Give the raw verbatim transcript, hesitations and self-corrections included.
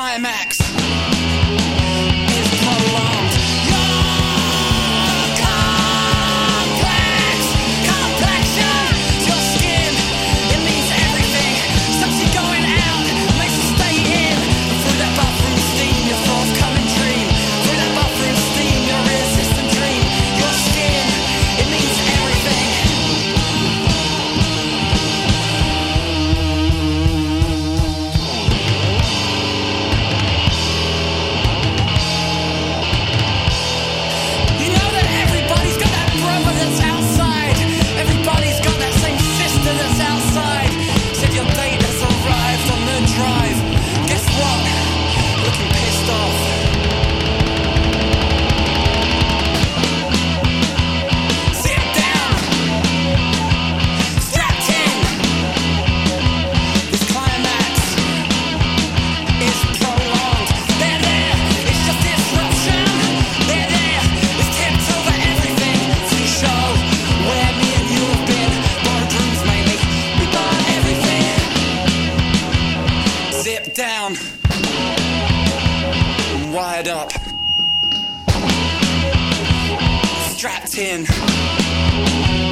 climax is prolonged. Your complex complexion, your skin, it means everything. Stops you going out, makes you stay in. Through that bathroom steam, your forthcoming dream. Through that bathroom steam, your irresistant dream. Your skin, it means everything. You know that everybody's got that brother that's outside. Everybody's got that same sister that's outside. Said your date has arrived on the drive. Guess what? Looking pissed off. Sit down. Strapped in. This climax is prolonged. They're there, it's just disruption. They're there, it's tipped over everything. To show where me and you have been. Boardrooms mainly, we burn everything. Zip down, wired up, strapped in.